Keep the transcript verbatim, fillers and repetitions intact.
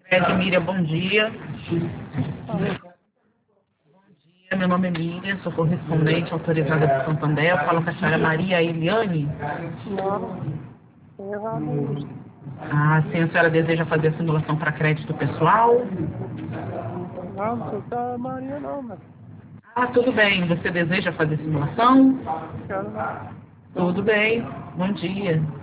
Edmília, bom dia. Bom dia, meu nome é Miriam, sou correspondente autorizada do Santander. Eu falo com a senhora Maria Eliane. Não, errado. Ah, sim, a senhora deseja fazer a simulação para crédito pessoal? Não, não sou da Maria não, mas Ah, tudo bem. Você deseja fazer simulação? quero não. Tudo bem. Bom dia.